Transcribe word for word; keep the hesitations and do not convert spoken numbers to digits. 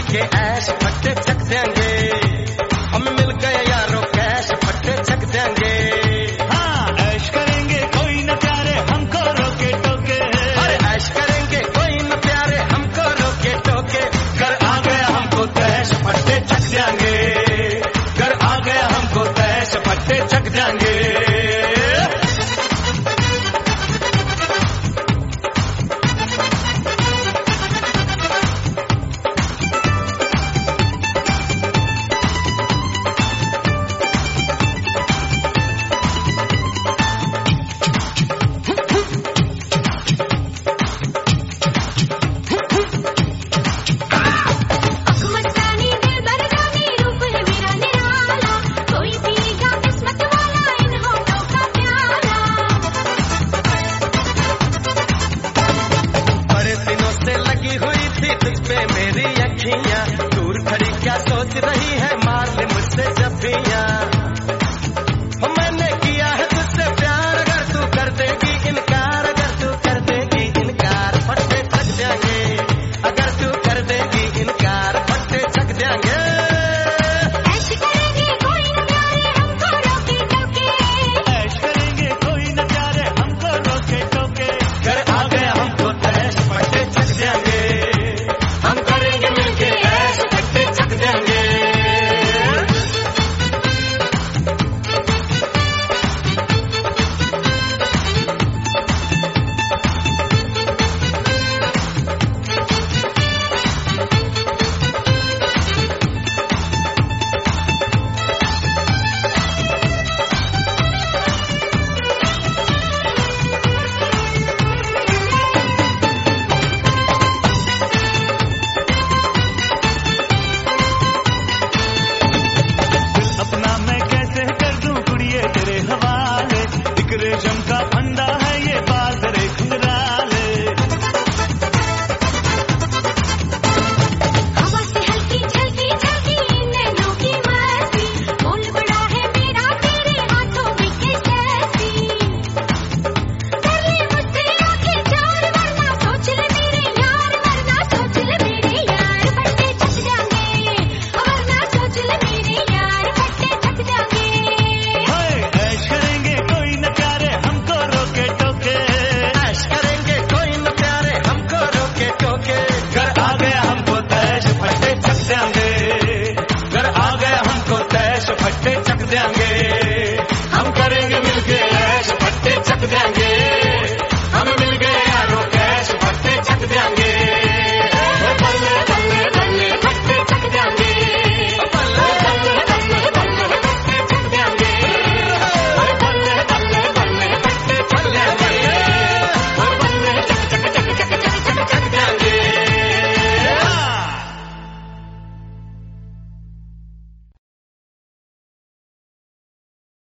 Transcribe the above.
के ऐश फट्टे चक देंगे, हम मिल गए यारों कैश फट्टे चक देंगे। हाँ ऐश करेंगे कोई न प्यारे हमको रोके टोके, अरे ऐश करेंगे कोई न प्यारे हमको रोके टोके, कर आ गया हमको तैश फट्टे चक देंगे, कर आ गया हमको तैश फट्टे चक देंगे। मेरी अखियां दूर खड़ी क्या सोच रही